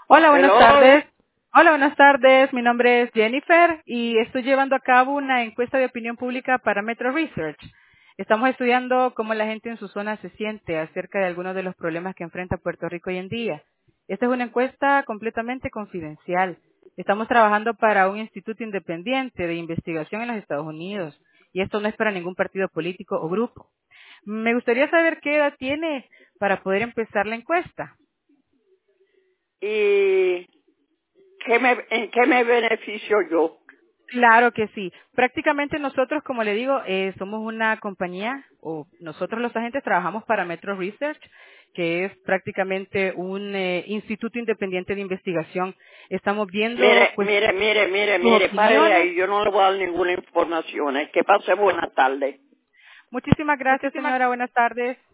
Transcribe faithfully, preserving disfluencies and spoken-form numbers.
Hola, buenas Hello. tardes. Hola, buenas tardes. Mi nombre es Jennifer y estoy llevando a cabo una encuesta de opinión pública para Metro Research. Estamos estudiando cómo la gente en su zona se siente acerca de algunos de los problemas que enfrenta Puerto Rico hoy en día. Esta es una encuesta completamente confidencial. Estamos trabajando para un instituto independiente de investigación en los Estados Unidos y esto no es para ningún partido político o grupo. Me gustaría saber qué edad tiene para poder empezar la encuesta. ¿Y qué me, en qué me beneficio yo? Claro que sí. Prácticamente nosotros, como le digo, eh, somos una compañía, o nosotros los agentes trabajamos para Metro Research, que es prácticamente un eh, instituto independiente de investigación. Estamos viendo, Mire, pues, mire, mire, mire, sus mire, párele opiniones. ahí, yo no le voy a dar ninguna información. Es que pase buena tarde. Muchísimas gracias, señora. Buenas tardes.